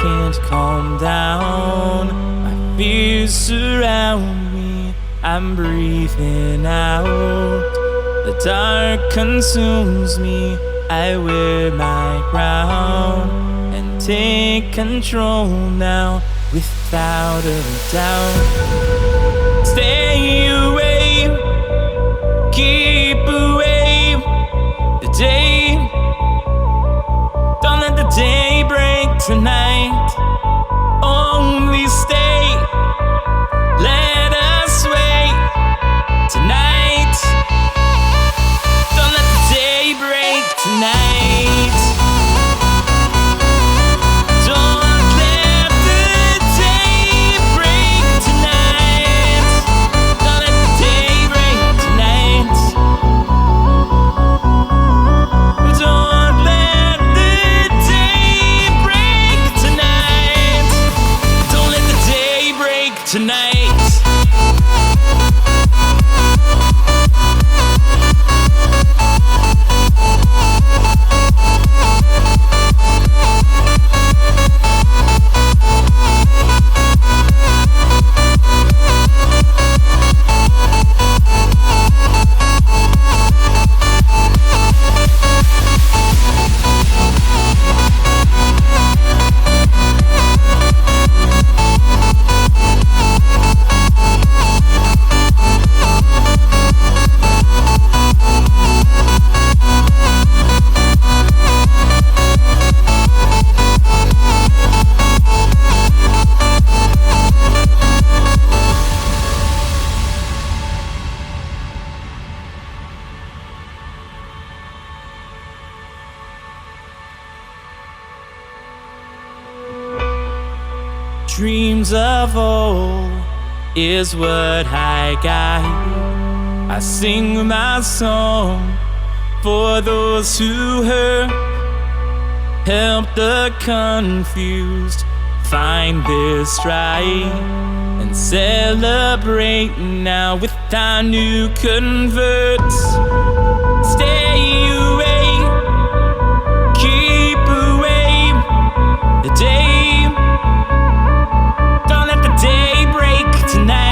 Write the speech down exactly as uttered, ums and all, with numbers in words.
can't calm down. My fears surround me, I'm breathing out. The dark consumes me, I wear my crown and take control now without a doubt. Stay away, keep away the day. Don't let the day break tonight. Only stay, let us wait tonight. Don't let the day break tonight. Don't let the day break tonight. Don't let the day break tonight. Don't let the day break tonight. Don't let the day break tonight. Dreams of old is what I got. I sing my song for those who hurt. Help the confused find their stride and celebrate now with our new converts. Stay away, keep away the day. Don't let the day break tonight.